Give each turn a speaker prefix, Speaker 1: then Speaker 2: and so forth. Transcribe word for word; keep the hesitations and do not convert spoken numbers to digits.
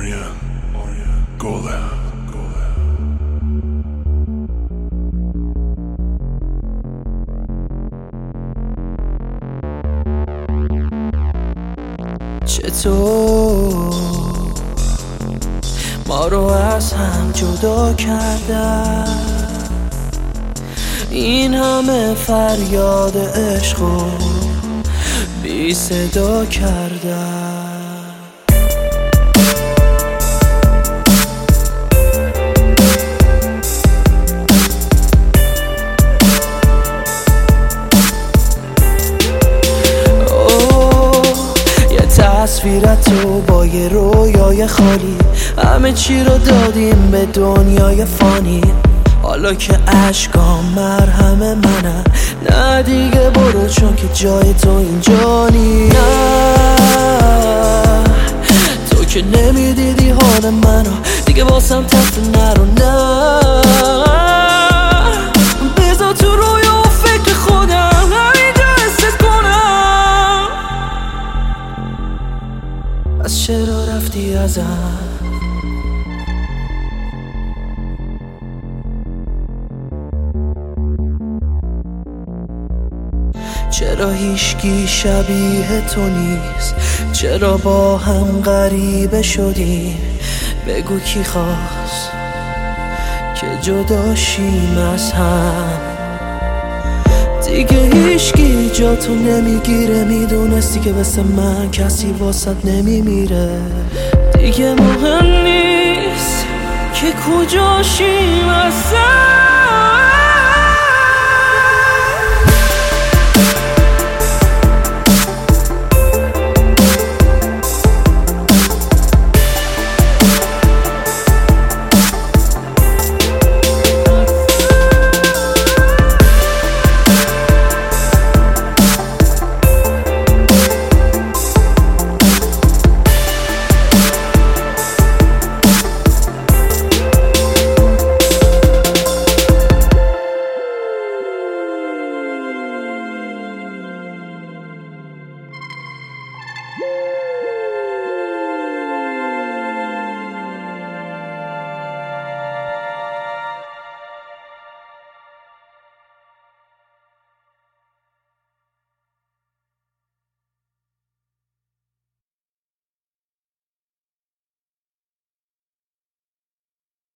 Speaker 1: Arya, Gola.
Speaker 2: چطور ما رو از هم جدا کردن، این همه فریاد عشق و بی صدا کردن. تصویرت تو با یه رویای خالی، همه چی رو دادیم به دنیای فانی. حالا که عشقام مرهم منن، نه دیگه برو چون که جای تو اینجا نی. نه تو که نمیدیدی حال منو، دیگه واسم تفت نرو. نه بذار تو رویا و فکر خودم همینجا حست کنم. از چرا رفتی ازم؟ چرا هیچکی شبیه تو نیست؟ چرا با هم غریبه شدیم؟ بگو کی خواست که جدا شیم از هم؟ دیگه هیچکی جا تو نمیگیره، میدونستی که مثل من کسی واسط نمیمیره. دیگه مهم نیست که کجا شیم از هم.